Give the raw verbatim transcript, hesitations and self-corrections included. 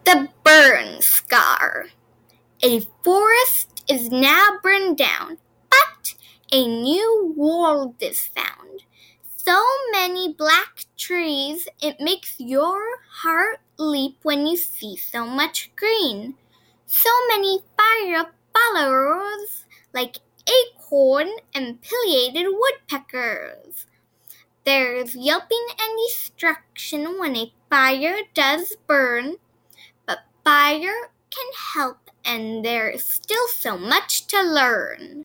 The burn scar. A forest is now burned down, but a new world is found. So many black trees, it makes your heart leap when you see so much green. So many fire followers, like acorn and pileated woodpeckers. There's yelping and destruction when a fire does burn, but fire can help and there's still so much to learn.